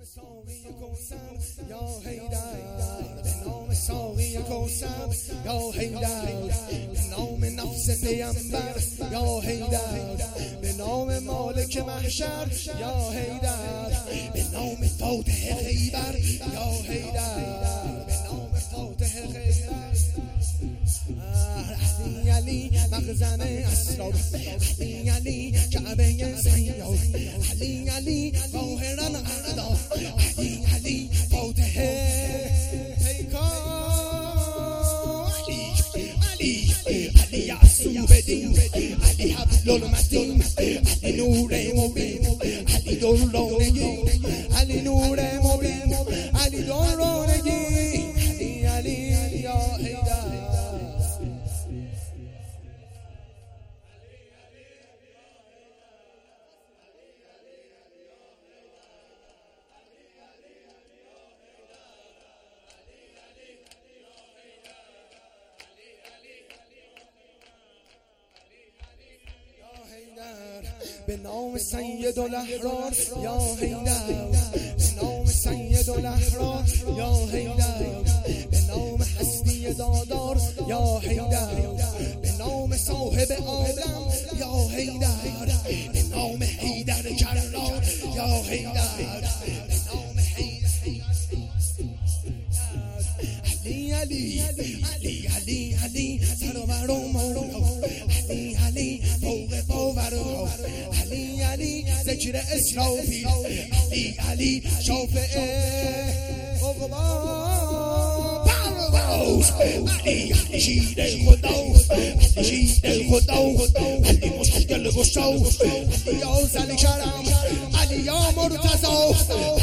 ساقی کوثر یا حیدر، به نام ساقی کوثر یا حیدر، به نام نفس پیامبر یا حیدر، به نام مالک محشر یا حیدر، به نام فاتح خیبر یا حیدر، به نام فاتح خیبر. علی مخزن اسرار، علی کعبه سیار، علی ظاهرا اعدا، علی فاتح پیکار، علی یعصوب دین، علی حبل المتین، علی نور مبین، علی درانگی، علی نور مبین، علی درانگی، علی یا حیدر. به نام سید الاحرار یا حیدر، به نام سید الاحرار یا حیدر، به نام هستی دادار یا حیدر، به نام صاحب عالم یا حیدر، به نام حیدر جلال یا حیدر، به نام حیدر. علی علی علی علی سرور و مولا، علی فوق باور، علی ذکر اسرافیل، علی شافع عقبا، علی شیر خدا، علی شیر خدا، علی مشکل گشا، علی یا ذل کرم، علی یا مرتضی،